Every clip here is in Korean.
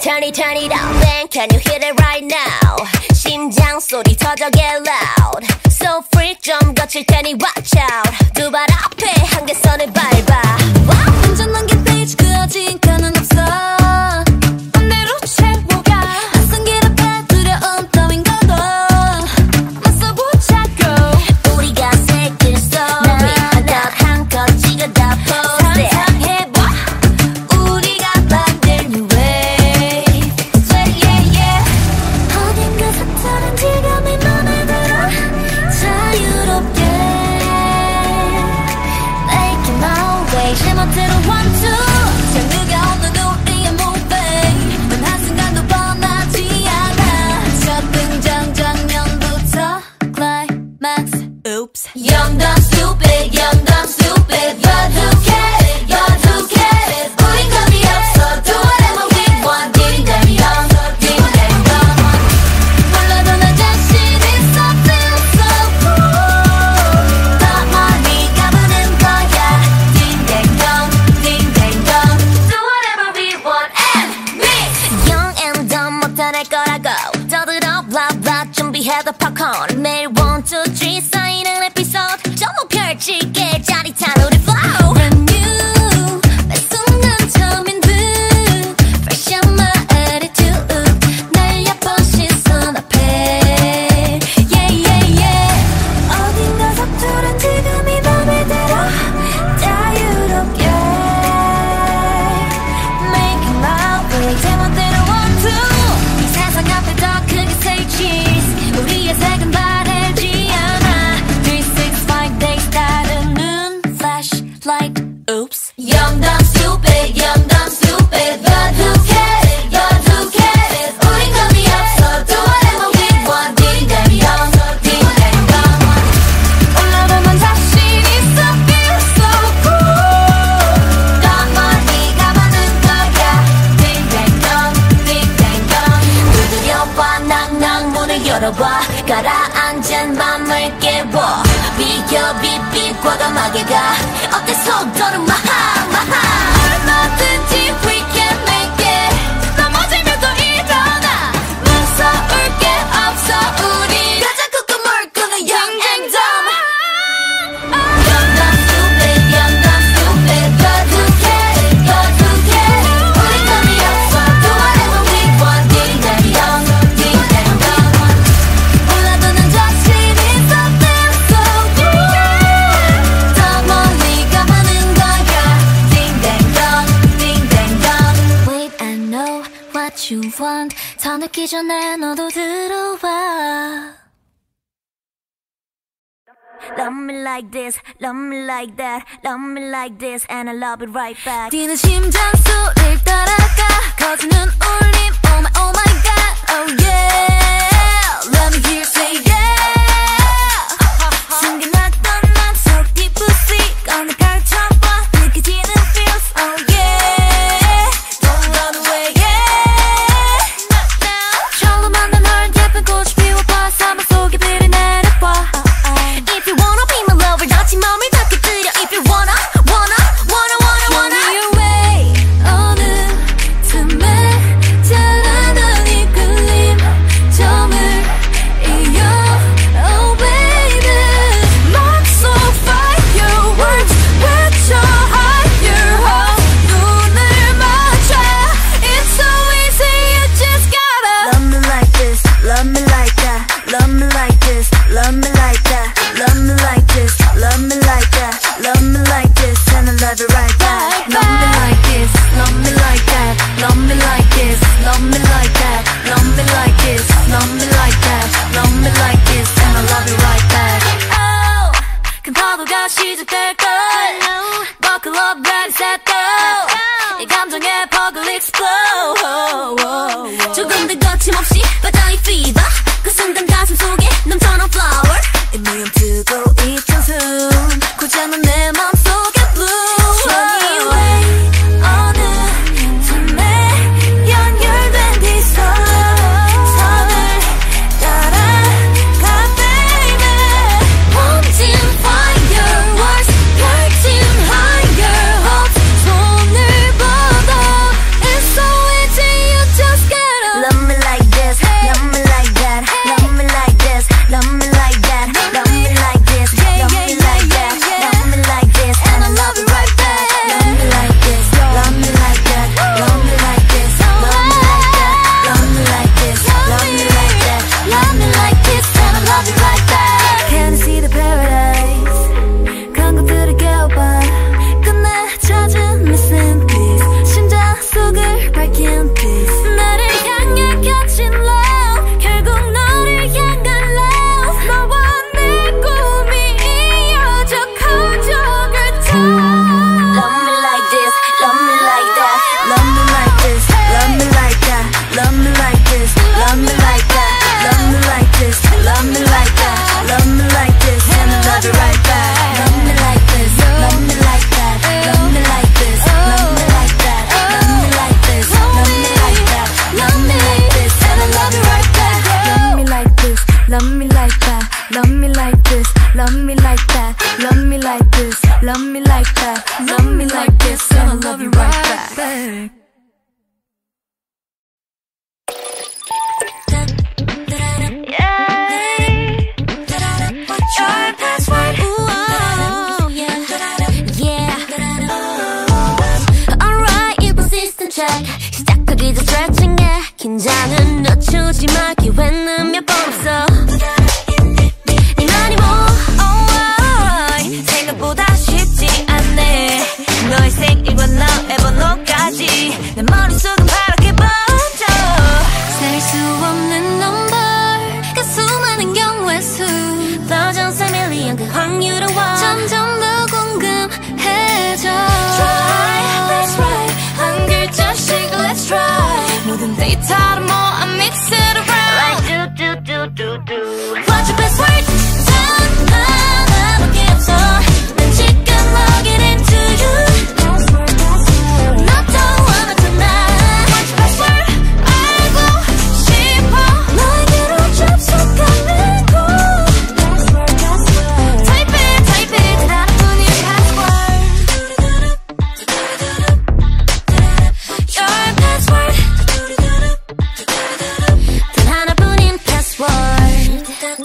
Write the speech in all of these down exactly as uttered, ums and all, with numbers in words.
Turn it, turn it up, man, can you hear it right now? 심장 소리 터져 get loud. So freak 좀 거칠 테니 watch out. 두 발 앞에 한계선을 밟아. wow. 운전한 게 페이지 그 어딘가는 없어. 반대로 채워가. 낯선 길 앞에 두려움 따윈 거도 맞서보자고. 우리가 새길 story 하나 한껏 찍어다 post it. 상상해봐. 우리가 만들 new wave. Yeah, yeah, yeah. 어딘가 색다른 지감이 맘에 들어. 자유롭게 Making my way. 제멋대로 one two. 장르가 없는 우리의 movie. 단 한순간도 뻔하지 않아. 첫 등장 장면부터 climax. Oops. Young, dumb, stupid. Young, dumb, stupid. But who cares? But who cares? 우린 겁이 없어. Do whatever we want. Ding dang young. Ding dang young. 몰라도 나 자신 있어. Feel so cool. 더 멀리 가보는 거야. Ding dang young. Ding dang young. Do whatever we want. And me. Young and dumb 못할 거라고 떠들어 blah blah 준비해도 popcorn 매일 one two three 쌓이는 에피소드 전부 펼칠게 짜릿한 우리 flow Brand new. 매 순간 처음인 듯. Fresh on my attitude. 날 얕본 시선 앞에. Yeah, yeah, yeah. 어딘가 서투른 지금이 맘에 들어. 자유롭게 Making my way. 제멋대로 one two. 이 세상 앞에 더 크게 say cheese. 우리의 색은 바래지 않아. three six five days 다르는 flashlight. Oops. Young, dumb, stupid. Young, dumb, stupid. But who cares? But who cares? 우린 겁이 없어. Do whatever we want. Ding dang young. Ding dang young. 올라가면 자신 있어. Feel so cool. 더 멀리 가보는 거야. Ding dang young. Ding dang young. 두드려봐 낭낭 문을 열어봐 가라앉은 맘을 깨워 비협이 빛과감하게 가 어때 속도는 마하 마하 얼마든지 we can make it. 넘어지면 또 일어나. 무서울 게 없어 우리. 가자 꾹꾹 물고는 young and dumb Young, dumb, stupid. Young, dumb, stupid. But who cares? But who cares? 우린 겁이 없어. Do whatever we want. Ding dang young. Ding dang young. 몰라도 난 자신 있어. Feel so cool. 더 멀리 가보는 거야. Ding dang young. Ding dang young. Wait, I know what you want. 더 늦기 전에 너도 들어와. Love me like this, love me like that, love me like this, and I love it right back. 뛰는 심장 소리를 따라가 커지는 울림 Oh my oh my god Oh yeah Let me hear you say yeah 숨겨놨던 맘속 깊이 꺼내 펼쳐봐 느껴지는 feels Oh yeah Don't run away yeah Not now 절로 만난 널 예쁜 꽃이 피워봐 사막 속에 비를 내려봐 If you wanna be my lover, 다친 맘을 닿게 들여. If you wanna, wanna, wanna, wanna, Show wanna. me your way 어느 틈에 잘하던 이끌림 점을 이어 Oh baby 맘 속 fire words 외쳐 higher hope 눈을 맞춰 It's so easy you just gotta Love me like this, love me like that, love me like this, love me like that, love me like this, love me like that, love me like this, and I love it right back. Love me like this, love me like that, love me like this, love me like that, love me like this, love me like that, love me like this, and I love it right back. Oh, 큰 파도가 시작될걸. Buckle up, ready, set, go. 이 감정의 퍽을 explode. 조금 더 거침없이 바다의 fever. 그 순간 가슴 속에 넘쳐난 flower. 이미 멈추고 있던 숨 고장난 내 맘속에 bloom. Show me your way 어느 틈에 연결된 네 손 선을 따라가 baby wanting fireworks 펼친 higher hopes 손을 뻗어 It's so easy you just back. Love me like this and I'll love you right back. 시작하기 전 스트레칭해 긴장은 늦추지 마 기회는 몇 번 없어 네 말이 뭐 oh, 생각보다 쉽지 않네 너의 생일과 너의 번호까지 내 머릿속은 파랗게 번져 셀 수 없는 넘버 그 수많은 경우의 수 더전 세 밀리언 그 확률은 원 점점 더 궁금해져 Try, that's right 한 글자씩 let's try 모든 데이터를 모아 mix it around Like do do do do do What's your best word? 단 하나밖에 없어 난 지금 login into you 너 또 원하잖아 What's your best word? 알고 싶어 너에게로 접속하는 곳 Type it, type it 단 하나뿐인 password Your password 단 하나뿐인 password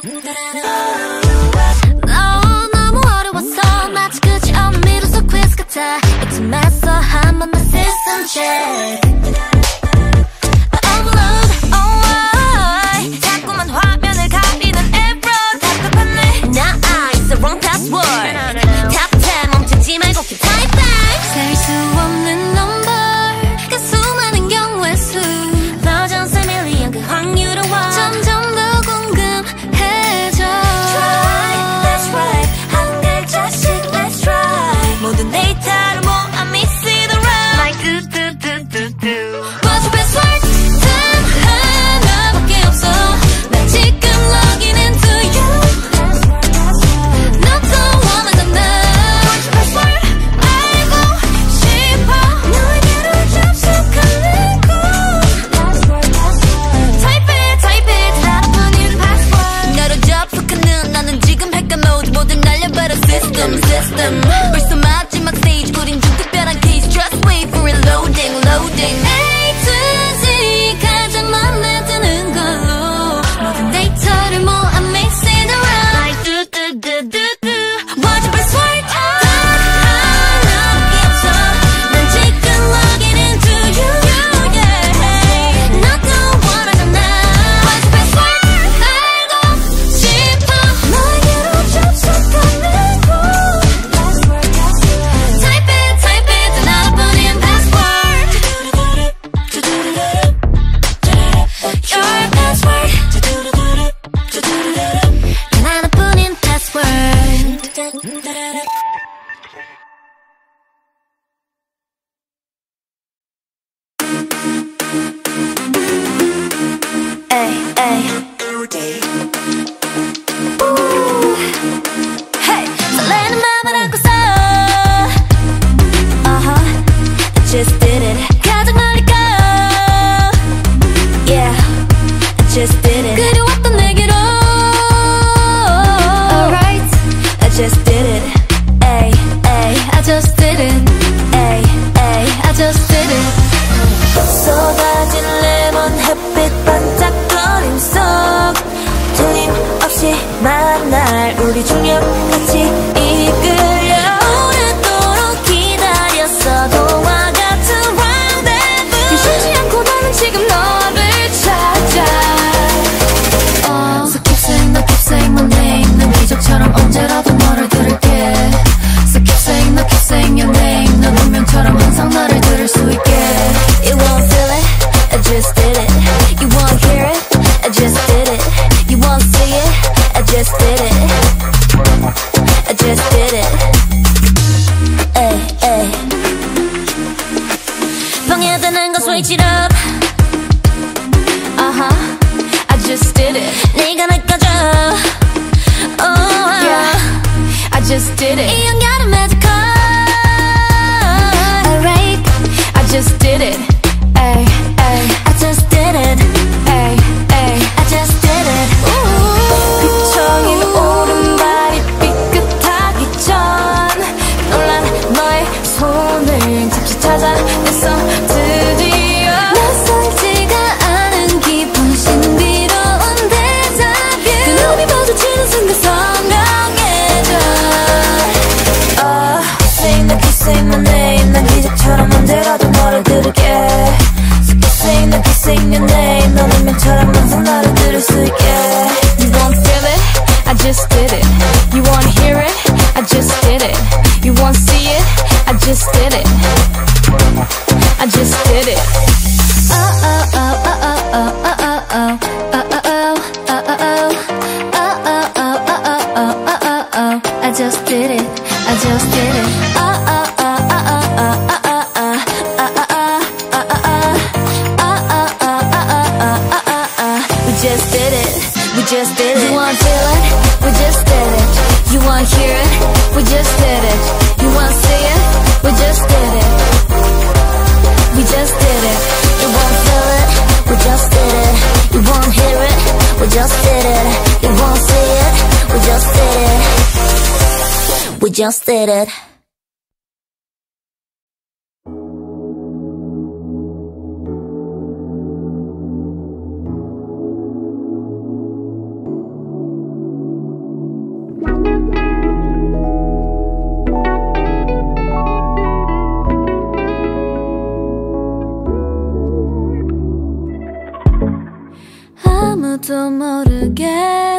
너 너무 어려웠어 마치 끝이 없는 미ddle 속 quiz 같아 잊지마서 한번 더 system check overload oh why 자꾸만 화면을 가리는 error 답답하네 Nah, it's the wrong password Top ten 멈추지 말고 keep typing 셀 수 없는 넘버 그 수많은 경우의 수 더전 세 밀리언 그 확률은 원 점점 더 궁금해져 Try, that's right 한 글자씩 let's try 모든 데이터를 모아 mix it around Like do do do do do What's your best word? 단 하나밖에 없어 난 지금 login into you 너 또 원하잖아 What's your best word? 알고 싶어 너에게로 접속하는 곳 Type it, type it 하나뿐인 password 너로 접속하는 나는 지금 hacker mode 모든 날려버려 system, system 벌써 마지막 stage 우린 좀 특별한 case Just wait for it loading, loading A to Z 가장 맘에 드는 걸로 모든 데이터를 모아 mix it around Like do do do do do What's your best word? 단 하나밖에 없어 난 지금 login into you yeah. 너 또 원하잖아 What's your best word? 알고 싶어 너에게로 접속하는 곳 Type it, type it 단 하나뿐인 password Your password 단 하나뿐인 password Ay, ay Hey, 설레는 맘을 안고서 Uh-huh I just did it 가장 멀리 가 Yeah I just did it 그리웠던 내게로 Alright I just did it Ay, ay I just did it Ay, ay I just did it 쏟아진 레몬 햇빛 반짝거림 속 틀림없이 만날 우리 중력같이 이끌려 오랫도록 기다렸어 동화 같은 rendezvous 쉬지 않고 나는 지금 너를 찾아 oh. So keep saying no keep saying my name 난 기적처럼 언제라도 너를 들을게 So keep saying no keep saying your name 넌 운명처럼 항상 나를 들을 수 있게 You won't feel it I just did it You won't hear it I just did it You won't see it I just did it I just did it Ay, ay 방해되는 거 switch it up Uh-huh I just did it 네가 느껴져 Oh Yeah I just did it 이 연결은 magical Alright I just did it Ay, ay I just did it Ay, ay I just did it 휘청이는 오른발이 삐끗하기 전 놀란 너 손을 잡시 찾아냈어 드디어 낯설지가 않은 기분 신비로운 데자뷰 그 눈이 마주치는 순간 선명해져 uh, Kissing 너 kissing my name 난 기적처럼 언제라도 너를 들을게 So kissing 너 kissing your name 넌 운명처럼 항상 나를 들을 수 있게 You won't feel it, I just did it You wanna hear it, I just did it You wanna see it, I just did it I just did it Oh oh oh oh oh oh oh oh oh oh oh oh oh I just did it, I just did it Oh oh oh oh oh oh oh oh We just did it, we just did it You wanna feel it, we just did it You wanna hear it, we just did it You wanna see it, we just did it We just did it You wanna feel it, we just did it You wanna hear it, we just did it You wanna see it, we just did it We just did it 아무도 모르게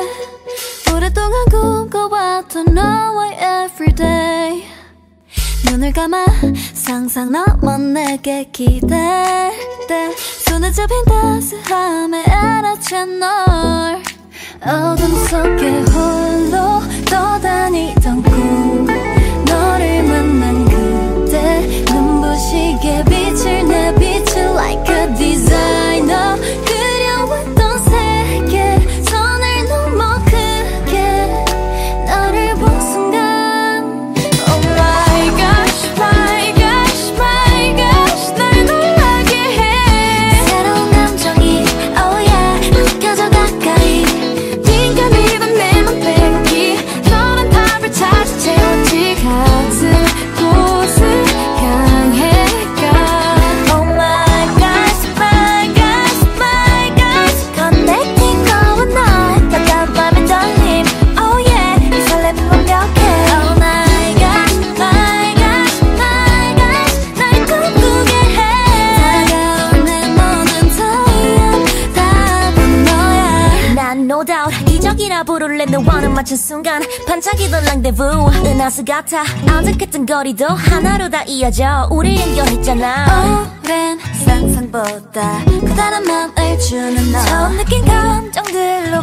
오랫동안 꿈꿔왔던 너와의 everyday 눈을 감아 상상 넘어 내게 기댈 때 손에 잡힌 따스함에 알아챈 널 어둠 속에 홀로 떠다니던 꿈 너를 만난 그때 눈부시게 빛을 내 빛을 like a designer 그려왔던 세계 선을 넘어 크게 너를 본 순간 Oh my gosh, my gosh, my gosh 날 놀라게 해 새로운 감정이 oh yeah 느껴져 가까이 네가 믿은 내 맘 빼곡히 너란 답을 찾아 채웠지 같은 곳을 향해 가 Oh my gosh, my gosh, my gosh Connecting 너와 나 따뜻한 밤의 떨림 Oh yeah 이 설렘은 완벽해 Oh my gosh, my gosh, my gosh 날 꿈꾸게 해 다가온 내 모든 타이어 답은 너야 난 no doubt 기적이라 부를래 너와는 맞춘 순간 반짝이던 랑데부 은하수 같아 어색했던 거리도 하나로 다 이어져 우릴 연결했잖아 오랜 상상보다 커다란 맘을 주는 너 처음 느낀 감정들로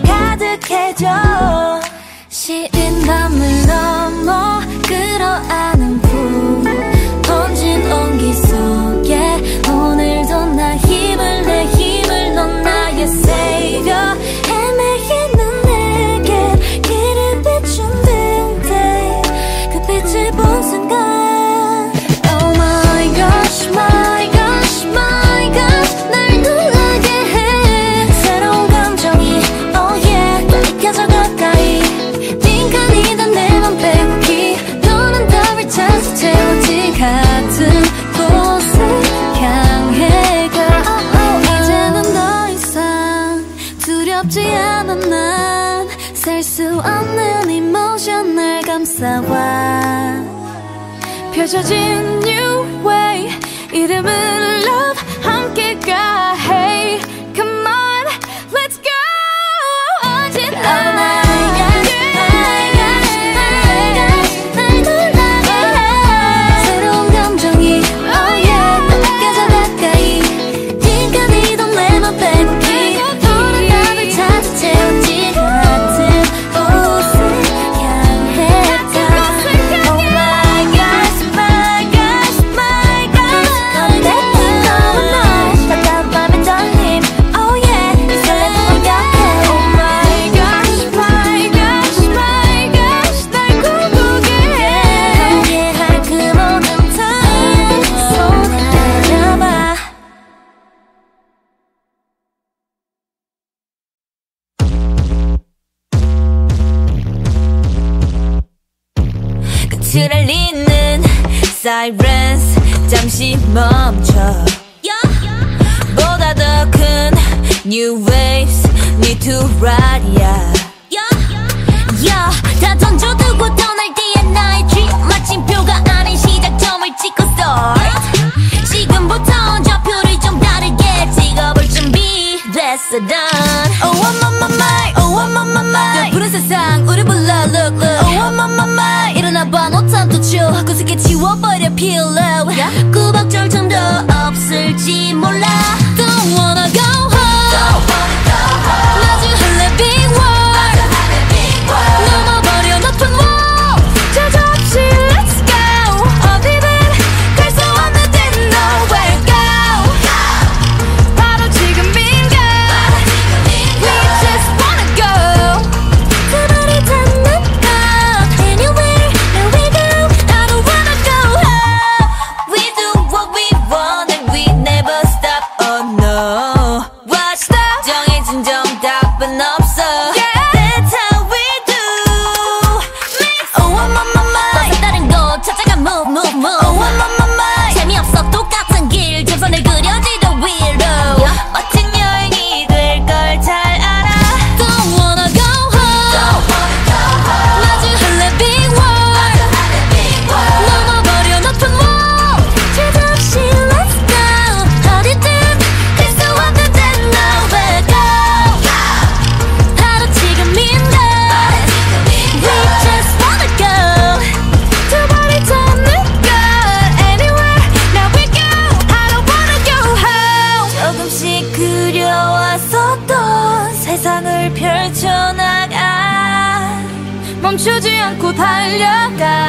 가득해져 시린 밤을 넘어 끌어안은 품 번진 온기 속에 오늘도 나 힘을 내 힘을 넌 나의 savior 헤매이는 내게 길을 비춘 듯해 그 빛을 본 순간 Oh my gosh, my gosh, my gosh 날 놀라게 해 새로운 감정이 oh yeah 또 느껴져 가까이 네가 아니던 내 맘 빼곡히 너는 답을 찾아 채웠지 같은 곳을 향해 가 oh, oh, oh. 이제는 더 이상 두렵지 않아 난 셀 수 없는 이모션 날 감싸와 펼쳐진 new way 이름은 love 함께 가 Hey come on let's go 언제나 Oh my gosh my gosh my gosh 날 놀라게 해 새로운 감정이 oh yeah 또 느껴져 가까이 네가 믿던 내 맘 빼곡히 너는 답을 찾아 채웠지 같은 곳을 향해 가 Oh my gosh my gosh my gosh Connecting 너와 날 따뜻한 밤의 떨림 Oh yeah 이 설렘은 완벽해 Oh my gosh my gosh my gosh 날 꿈꾸게 해 함께할 그 모든 time 손을 잡아 끝을 알리는 Sirens 잠시 멈춰 보다 더 큰 New waves need to ride yeah Yeah, 다 던져두고 떠날 때의 나의 dream 마침표가 아닌 시작점을 찍고 start 지금부터 좌표를 좀 다르게 찍어볼 준비 됐어 done Oh I'm on my mind Oh I'm on my mind 그 푸른 세상 우리 불러 look look Oh I'm on my mind 일어나봐 no time to chill 구석에 치워버려 pillow yeah? 구박절 틈도 없을지 몰라 Don't wanna go home Don't wanna go home 마주할래 big world 넘어버려 높은 wall 저저없이 let's go 어디든 갈 수 없는 데는 nowhere go 바로 지금인가 We just wanna go 그 말이 닿는 곳 Anywhere where we go I don't wanna go home We do what we want and we never stop oh no Watch that 정해진 정답은 없어 Yeah. That's how we do Mix Oh I'm on my mind 또 다른 곳 찾아가 move move move Oh I'm on my mind 재미없어 똑같은 길 전선을 그려지도 위로 멋진 여행이 될 걸 잘 알아 Don't wanna go home Don't wanna go home 마주할래 big world 마주할래 big world 넘어버려 높은 wall 저저없이 let's go 어디든 갈 수 없는 데 nowhere go 바로 지금인가 We just wanna go 두 발이 닿는 곳 Anywhere now we go I don't wanna go home 조금씩 그려왔었던 세상을 펼쳐나가 멈추지 않고 달려가